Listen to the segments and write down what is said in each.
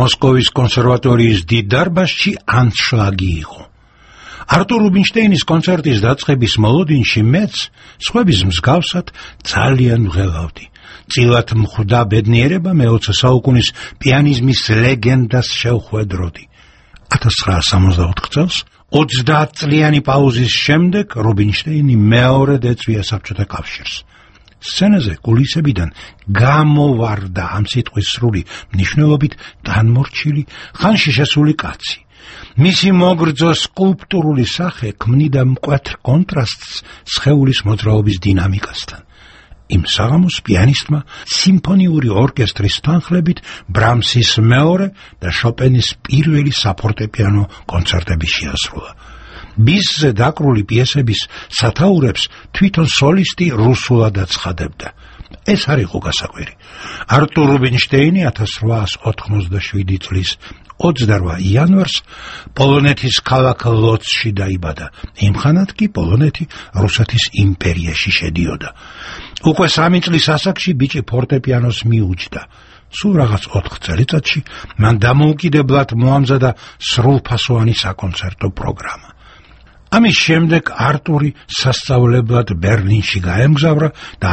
მოსკოვის კონსერვატორიის დიდ დარბაზში ანშლაგი იყო. არტურ რუბინშტეინის კონცერტის დაწყების მოლოდინში მეც, სხვების მსგავსად, ძალიან ვღელავდი. წილად მხვდა ბედნიერება მე-20 საუკუნის პიანიზმის ლეგენდას შევხვედროდი. 1964 წელს 30 წლიანი პაუზის შემდეგ რუბინშტეინი მეორედ ეწვია საბჭოთა კავშირს. სცენაზე კულისებიდან გამოვარდა ამ სიტყვის სრული მნიშვნელობით განმორჩილი, ხანში შესული კაცი. მისი მოგრძო სკულპტურული სახე ქმნიდა მკვეთრ კონტრასტს სხეულის მოძრაობის დინამიკასთან. იმ საღამოს პიანისტმა სიმფონიური ორკესტრის თანხლებით ბრამსის მეორე და შოპენის პირველი საფორტეპიანო კონცერტები შეასრულა. ბისზე დაკრული პიესების სათაურებს თვითონ სოლისტი რუსულად აცხადებდა. ეს არ იყო გასაკვირი. არტურ რუბინშტეინი 1887 წლის 28 იანვარს პოლონეთის ქალაქ ლოცში დაიბადა. იმხანად კი პოლონეთი რუსეთის იმპერიაში შედიოდა. უკვე 3 წლის ასაკში ბიჭი ფორტეპიანოს მიუჯდა. სულ რაღაც 4 წელიწადში მან დამოუკიდებლად მოამზადა სრულფასოვანი საკონცერტო პროგრამა. ამის შემდეგ არტური სასწავლებლად ბერლინში გაემგზავრა და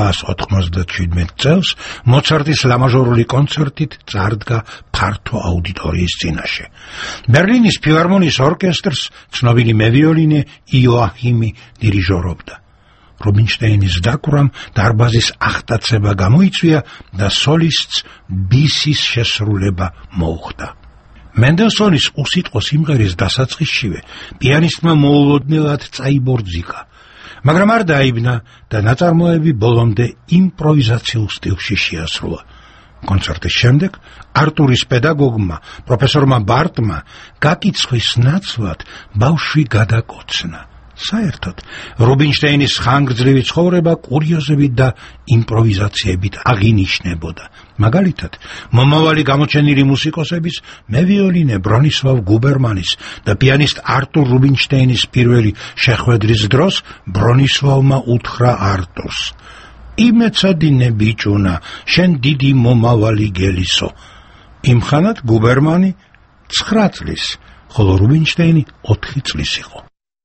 1897 წელს მოცარტის ლამაჟორული კონცერტით წარდგა ფართო აუდიტორიის წინაშე. ბერლინის ფილარმონიის ორკესტრს ცნობილი მევიოლინე იოაჰიმი დირიჟორობდა. რუბინშტეინის დაკვრამ დარბაზის აღტაცება გამოიწვია და სოლისტს ბისის შესრულება მოუხდა. მენდელსონის უსიტყვო სიმღერის დასაწყისშივე პიანისტმა მოულოდნელად წაიბორძიკა, მაგრამ არ დაიბნა და ნაწარმოები ბოლომდე იმპროვიზაციულ სტილში შეასრულა. კონცერტის შემდეგ არტურის პედაგოგმა, პროფესორმა ბარტმა გაკიცხვის ნაცვლად ბავშვი გადაკოცნა. საერთოდ, რუბინშტეინის ხანგრძლივი ცხოვრება კურიოზებით და იმპროვიზაციებით აღინიშნებოდა. მაგალითად, მომავალი გამოჩენილი მუსიკოსების, მევიოლინე ბრონისლავ გუბერმანის და პიანისტ არტურ რუბინშტეინის პირველი შეხვედრის დროს ბრონისლავმა უთხრა არტურს: „იმეცადინე ბიჭუნა, შენ დიდი მომავალი გელისო“. იმხანად გუბერმანი 9 წლის, ხოლო რუბინშტეინი 4 წლის იყო.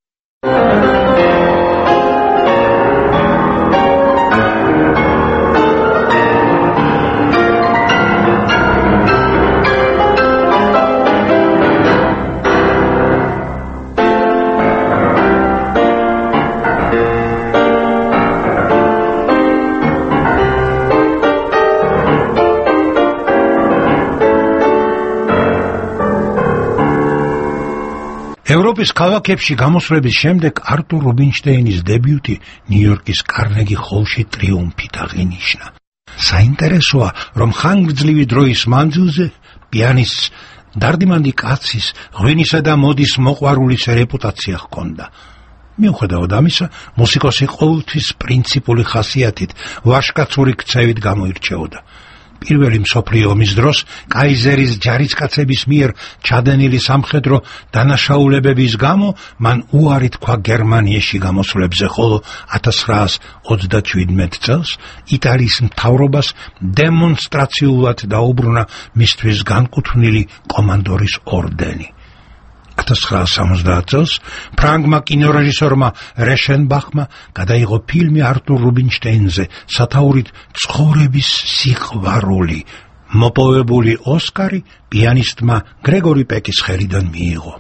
ევროპის ქალაქებში გამოსვლების შემდეგ არტურ რუბინშტეინის დებიუტი ნიუ-იორკის კარნეგი ჰოლში ტრიუმფით აღინიშნა. საინტერესოა, რომ ხანგრძლივი დროის მანძილზე პიანისტს დარდიმანდი კაცის, ღვინისა და მოდის მოყვარულის რეპუტაცია ჰქონდა. მიუხედავად ამისა, მუსიკოსი ყოველთვის პრინციპული ხასიათით, ვაჟკაცური ქცევით გამოირჩეოდა. პირველი მსოფლიო ომის დროს კაიზერის ჯარისკაცების მიერ ჩადენილი სამხედრო დანაშაულებების გამო მან უარი თქვა გერმანიაში გამოსვლებზე, ხოლო 1937 წელს იტალიის მთავრობას დემონსტრაციულად დაუბრუნა მისთვის განკუთვნილი კომანდორის ორდენი. 1970 წელს ფრანგმა კინორეჟისორმა რეშენბახმა გადაიღო ფილმი არტურ რუბინშტეინზე სათაურით ცხოვრების სიყვარული. მოპოვებული ოსკარი პიანისტმა გრეგორი პეკის ხელიდან მიიღო.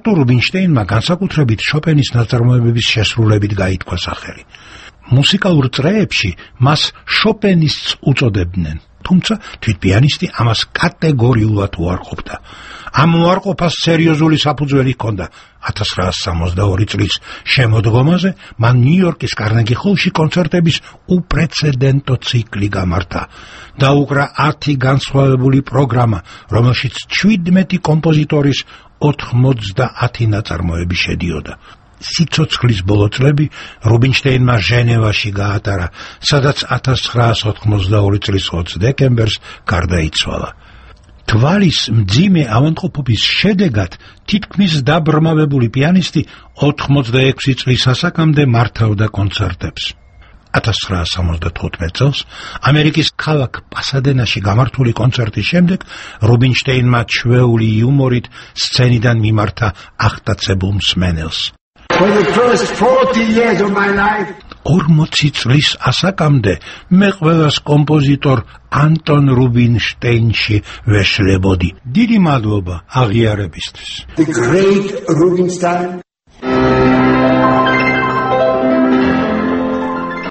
არტურ რუბინშტეინმა განსაკუთრებით შოპენის ნაწარმოებების შესრულებით გაითქვა სახელი. მუსიკალურ წრეებში მას შოპენისტს უწოდებდნენ, თუმცა თვითპიანისტი ამას კატეგორიულად უარყოფდა. ამ უარყოფას სერიოზული საფუძველი ჰქონდა. 1962 წლის შემოდგომაზე მან ნიუ-იორკის კარნეგი ჰოლში კონცერტების უპრეცედენტო ციკლი გამართა. დაუკრა 10 განსხვავებული პროგრამა, რომელშიც 17 კომპოზიტორის 90 ნაწარმოები შედიოდა. სიცოცხლის ბოლო წლები რუბინშტეინმა ჟენევაში გაატარა, სადაც 1982 წლის 20 დეკემბერს გარდაიცვალა. თვალის მძიმე ავადმყოფობის შედეგად თითქმის დაბრმავებული პიანისტი 86 წლის ასაკამდე მართავდა კონცერტებს. 1975 წელს ამერიკის ქალაქ პასადენაში გამართული კონცერტის შემდეგ რუბინშტეინმა ჩვეული იუმორით სცენიდან მიმართა აღტაცებულ მსმენელს. 40 წლის ასაკამდე მე ყველას კომპოზიტორ ანტონ რუბინშტეინში ვეშლებოდი. დიდი მადლობა აღიარებისთვის. The great Rubinstein